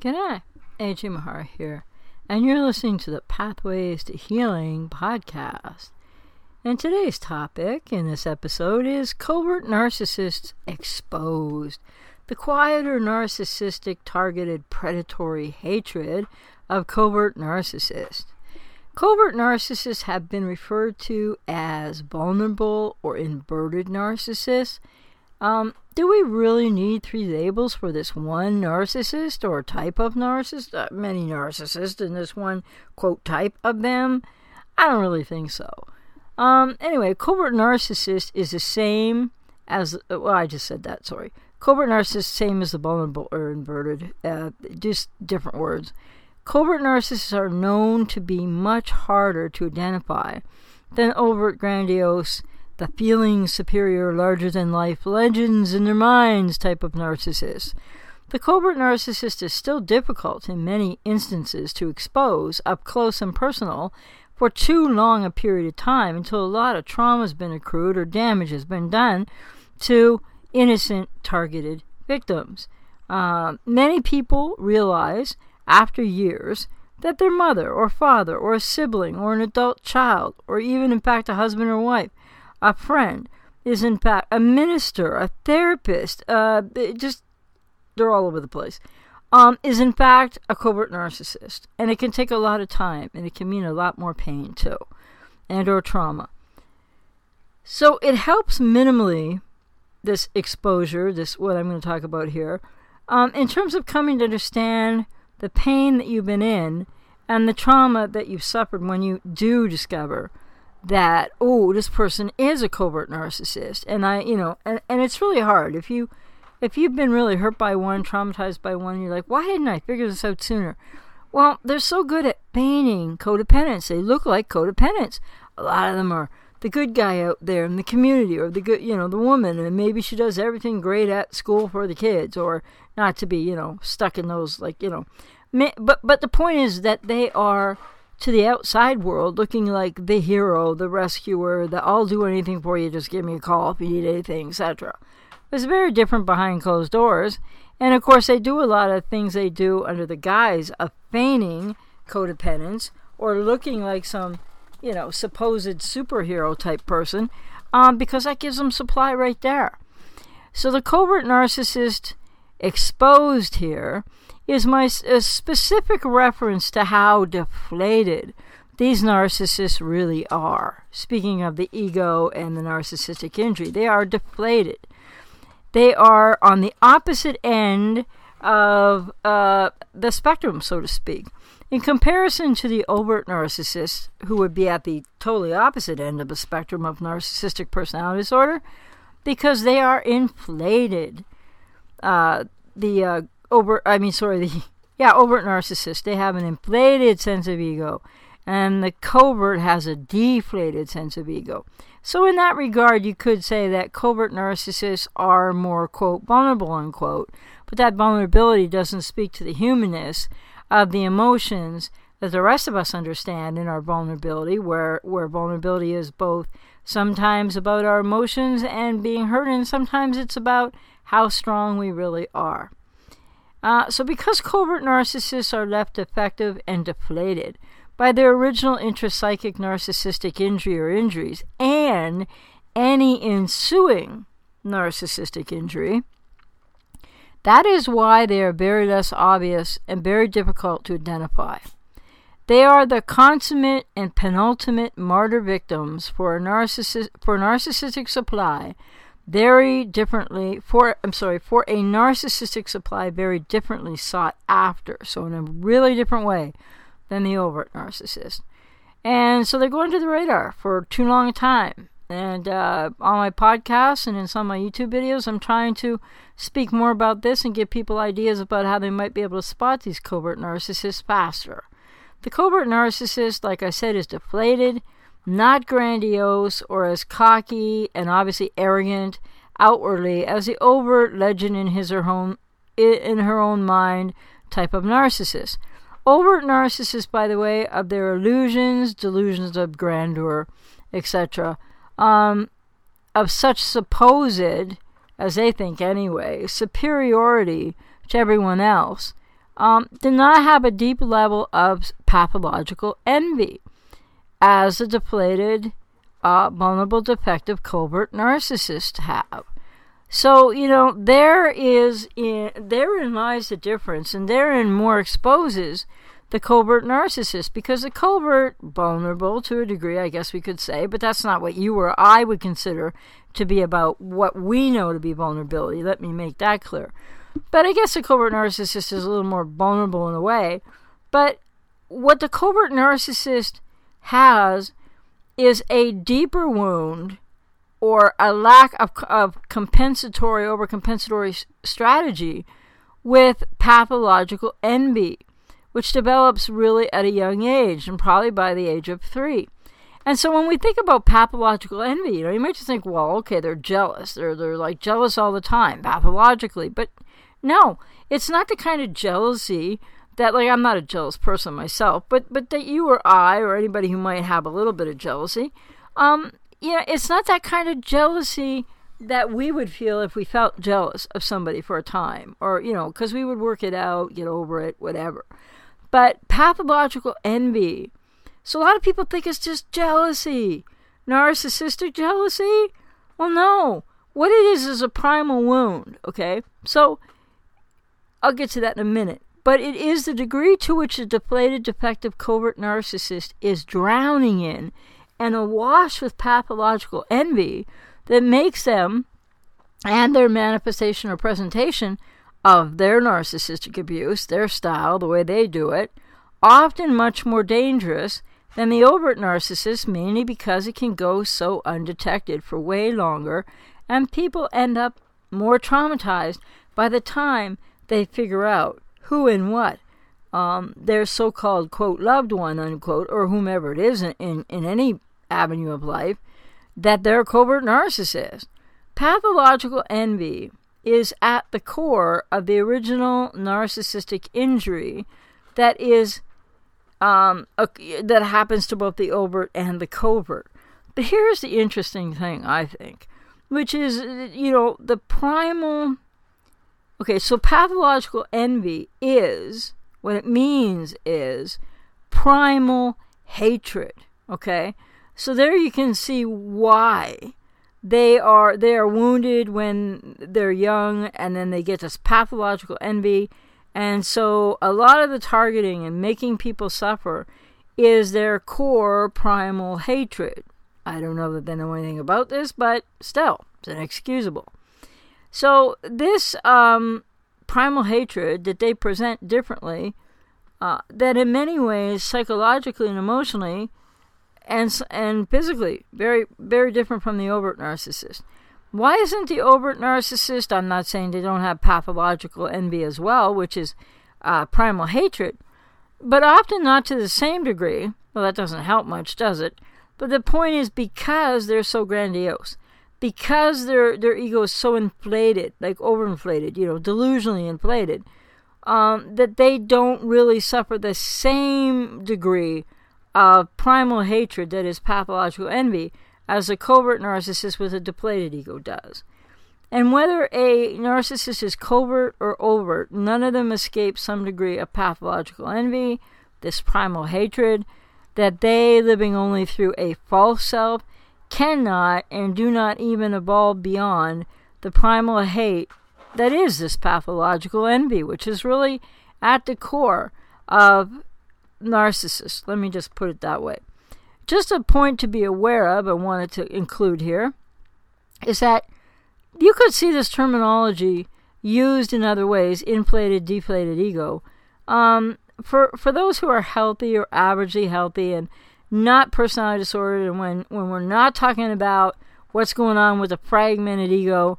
G'day, AJ Mahara here, and you're listening to the Pathways to Healing podcast. And today's topic in this episode is covert narcissists exposed. The quieter narcissistic targeted predatory hatred of covert narcissists. Covert narcissists have been referred to as vulnerable or inverted narcissists. Do we really need three labels for this one narcissist or type of narcissist? Many narcissists in this one, quote, type of them? I don't really think so. Anyway, covert narcissist is the same as, I just said that, sorry. Covert narcissist, same as the vulnerable or inverted, just different words. Covert narcissists are known to be much harder to identify than overt grandiose, the feeling superior, larger-than-life legends in their minds type of narcissist. The covert narcissist is still difficult in many instances to expose up close and personal for too long a period of time until a lot of trauma has been accrued or damage has been done to innocent targeted victims. Many people realize after years that their mother or father or a sibling or an adult child or even in fact a husband or wife, a friend, is in fact a minister, a therapist, they're all over the place, is in fact a covert narcissist. And it can take a lot of time, and it can mean a lot more pain too, and or trauma. So it helps minimally, this exposure, this what I'm going to talk about here, in terms of coming to understand the pain that you've been in and the trauma that you've suffered when you do discover that, this person is a covert narcissist. And and it's really hard. If you've been really hurt by one, traumatized by one, you're like, why didn't I figure this out sooner? Well, they're so good at feigning codependence. They look like codependents. A lot of them are the good guy out there in the community, or the good, the woman, and maybe she does everything great at school for the kids, or not to be, stuck in those, but the point is that they are, to the outside world, looking like the hero, the rescuer, the I'll do anything for you, just give me a call if you need anything, etc. It's very different behind closed doors. And of course, they do a lot of things they do under the guise of feigning codependence or looking like some, supposed superhero type person, because that gives them supply right there. So the covert narcissist exposed here is my specific reference to how deflated these narcissists really are. Speaking of the ego and the narcissistic injury, they are deflated. They are on the opposite end of the spectrum, so to speak. In comparison to the overt narcissists, who would be at the totally opposite end of the spectrum of narcissistic personality disorder, because they are inflated. Overt narcissists, they have an inflated sense of ego, and the covert has a deflated sense of ego. So in that regard, you could say that covert narcissists are more, quote, vulnerable, unquote, but that vulnerability doesn't speak to the humanness of the emotions that the rest of us understand in our vulnerability, where vulnerability is both sometimes about our emotions and being hurt, and sometimes it's about how strong we really are. So because covert narcissists are left defective and deflated by their original intrapsychic narcissistic injury or injuries and any ensuing narcissistic injury, that is why they are very less obvious and very difficult to identify. They are the consummate and penultimate martyr victims for narcissistic supply, very differently for a narcissistic supply very differently sought after, so in a really different way than the overt narcissist. And so they go under the radar for too long a time. And on my podcast and in some of my YouTube videos, I'm trying to speak more about this and give people ideas about how they might be able to spot these covert narcissists faster. The covert narcissist, like I said, is deflated, not grandiose or as cocky and obviously arrogant outwardly as the overt legend in her own mind type of narcissist. Overt narcissists, by the way, of their illusions, delusions of grandeur, etc., of such supposed, as they think anyway, superiority to everyone else, do not have a deep level of pathological envy, as the deflated, vulnerable, defective, covert narcissists have. So, therein lies the difference, and therein more exposes the covert narcissist, because the covert, vulnerable to a degree, I guess we could say, but that's not what you or I would consider to be about what we know to be vulnerability. Let me make that clear. But I guess the covert narcissist is a little more vulnerable in a way. But what the covert narcissist has is a deeper wound, or a lack of overcompensatory strategy with pathological envy, which develops really at a young age, and probably by the age of 3. And so when we think about pathological envy, you might just think, well, okay, they're jealous. They're like jealous all the time, pathologically. But no, it's not the kind of jealousy that, like, I'm not a jealous person myself, but that you or I or anybody who might have a little bit of jealousy, it's not that kind of jealousy that we would feel if we felt jealous of somebody for a time, or, because we would work it out, get over it, whatever. But pathological envy, so a lot of people think it's just jealousy, narcissistic jealousy. Well, no. What it is a primal wound, okay? So I'll get to that in a minute. But it is the degree to which a deflated, defective, covert narcissist is drowning in and awash with pathological envy that makes them, and their manifestation or presentation of their narcissistic abuse, their style, the way they do it, often much more dangerous than the overt narcissist, mainly because it can go so undetected for way longer, and people end up more traumatized by the time they figure out who and what their so-called, quote, loved one, unquote, or whomever it is in any avenue of life, that they're a covert narcissist. Pathological envy is at the core of the original narcissistic injury that is that happens to both the overt and the covert. But here's the interesting thing, I think, which is, the primal... Okay, so pathological envy is, what it means is primal hatred, okay? So there you can see why they are wounded when they're young, and then they get this pathological envy. And so a lot of the targeting and making people suffer is their core primal hatred. I don't know that they know anything about this, but still, it's inexcusable. So this primal hatred that they present differently, that in many ways, psychologically and emotionally, and physically, very, very different from the overt narcissist. Why isn't the overt narcissist, I'm not saying they don't have pathological envy as well, which is primal hatred, but often not to the same degree. Well, that doesn't help much, does it? But the point is, because they're so grandiose, because their ego is so inflated, like overinflated, delusionally inflated, that they don't really suffer the same degree of primal hatred that is pathological envy as a covert narcissist with a depleted ego does. And whether a narcissist is covert or overt, none of them escape some degree of pathological envy, this primal hatred, that they, living only through a false self, cannot and do not even evolve beyond the primal hate that is this pathological envy, which is really at the core of narcissists. Let me just put it that way. Just a point to be aware of, I wanted to include here, is that you could see this terminology used in other ways, inflated, deflated ego, for those who are healthy or averagely healthy and not personality disordered, and when we're not talking about what's going on with a fragmented ego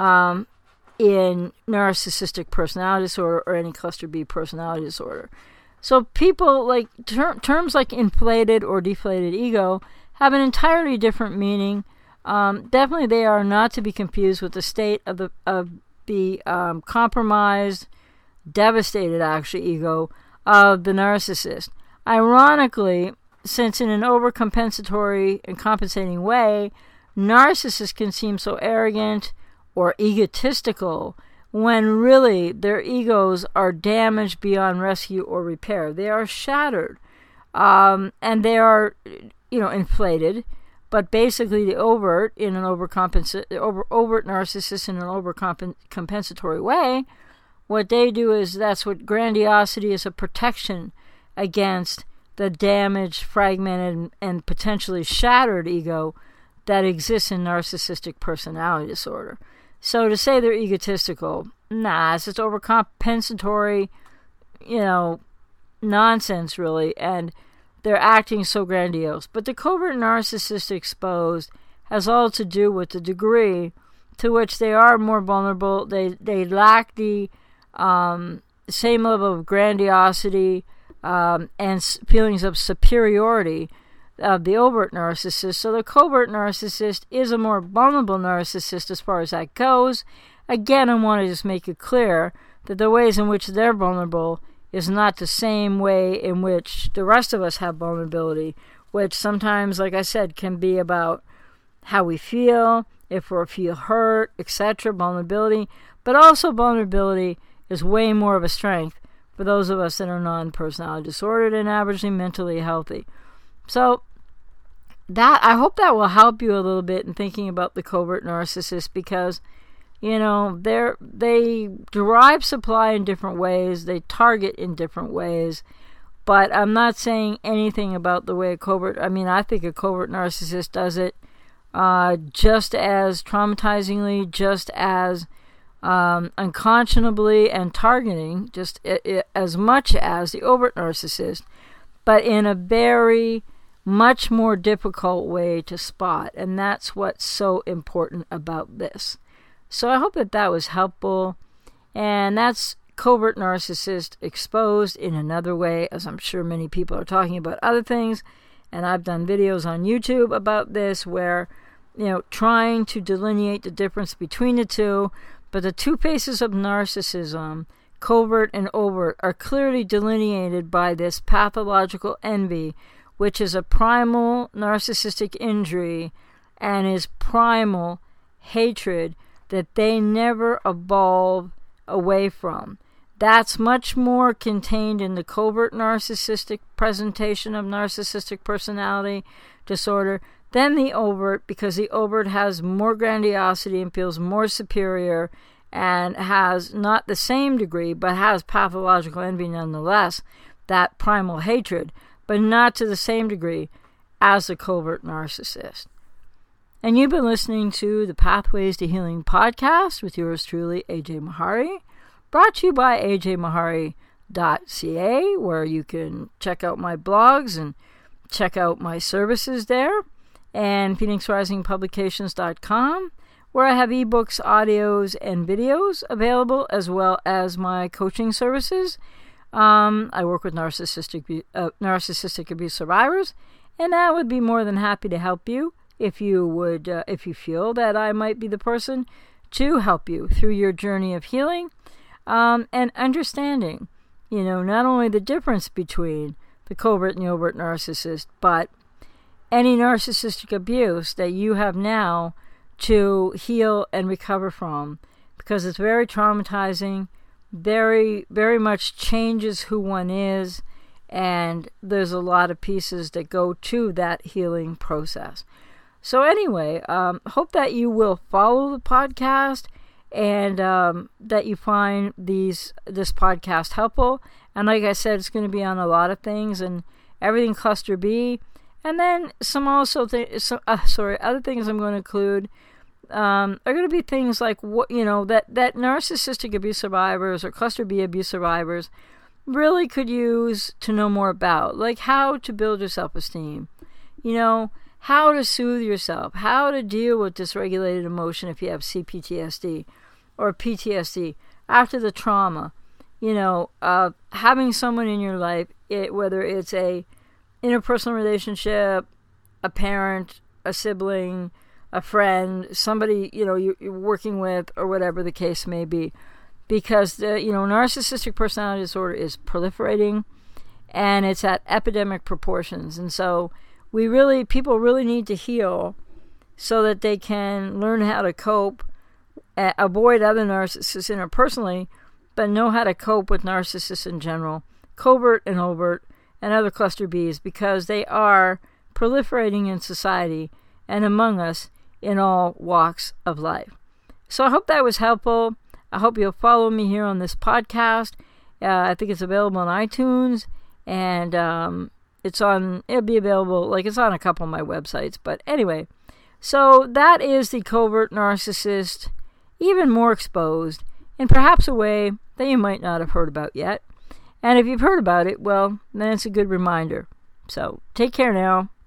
in narcissistic personality disorder or any cluster B personality disorder. So people like terms like inflated or deflated ego have an entirely different meaning. Definitely, they are not to be confused with the state of the compromised, devastated, actually, ego of the narcissist. Ironically, since in an overcompensatory and compensating way, narcissists can seem so arrogant or egotistical when really their egos are damaged beyond rescue or repair. They are shattered, and they are, inflated. But basically, the overt in an overt narcissist in an overcompensatory way, what they do is that's what grandiosity is, a protection against the damaged, fragmented, and potentially shattered ego that exists in narcissistic personality disorder. So to say they're egotistical, it's just overcompensatory, nonsense really, and they're acting so grandiose. But the covert narcissist exposed has all to do with the degree to which they are more vulnerable. They lack the same level of grandiosity and feelings of superiority of the overt narcissist. So the covert narcissist is a more vulnerable narcissist as far as that goes. Again, I want to just make it clear that the ways in which they're vulnerable is not the same way in which the rest of us have vulnerability, which sometimes, like I said, can be about how we feel, if we feel hurt, etc., vulnerability. But also vulnerability is way more of a strength for those of us that are non-personality disordered and averagely mentally healthy. So I hope that will help you a little bit in thinking about the covert narcissist, because they derive supply in different ways, they target in different ways, but I'm not saying anything about the way I think a covert narcissist does it just as traumatizingly, just as unconscionably and targeting, just as much as the overt narcissist, but in a very much more difficult way to spot, and that's what's so important about this. So I hope that was helpful, and that's covert narcissist exposed in another way, as I'm sure many people are talking about other things, and I've done videos on YouTube about this where, trying to delineate the difference between the two, but the two faces of narcissism, covert and overt, are clearly delineated by this pathological envy, which is a primal narcissistic injury and is primal hatred that they never evolve away from. That's much more contained in the covert narcissistic presentation of narcissistic personality disorder than the overt, because the overt has more grandiosity and feels more superior and has not the same degree, but has pathological envy nonetheless, that primal hatred, but not to the same degree as the covert narcissist. And you've been listening to the Pathways to Healing podcast with yours truly, AJ Mahari, brought to you by ajmahari.ca, where you can check out my blogs and check out my services there, and phoenixrisingpublications.com, where I have ebooks, audios, and videos available, as well as my coaching services. I work with narcissistic abuse survivors, and I would be more than happy to help you if you feel that I might be the person to help you through your journey of healing, and understanding, not only the difference between the covert and the overt narcissist, but any narcissistic abuse that you have now to heal and recover from, because it's very traumatizing, very, very much changes who one is, and there's a lot of pieces that go to that healing process. So anyway, hope that you will follow the podcast and that you find this podcast helpful. And like I said, it's going to be on a lot of things and everything cluster B. And then other things I'm going to include are going to be things like that narcissistic abuse survivors or cluster B abuse survivors really could use to know more about, like how to build your self-esteem, how to soothe yourself, how to deal with dysregulated emotion if you have CPTSD or PTSD after the trauma, having someone in your life, whether it's a interpersonal relationship, a parent, a sibling, a friend, somebody, you're working with, or whatever the case may be. Because, narcissistic personality disorder is proliferating and it's at epidemic proportions. And so people really need to heal so that they can learn how to cope avoid other narcissists interpersonally, but know how to cope with narcissists in general, covert and overt, and other cluster Bs, because they are proliferating in society and among us in all walks of life. So I hope that was helpful. I hope you'll follow me here on this podcast. I think it's available on iTunes, and it'll be available, it's on a couple of my websites. But anyway, so that is the covert narcissist, even more exposed, in perhaps a way that you might not have heard about yet. And if you've heard about it, well, then it's a good reminder. So take care now.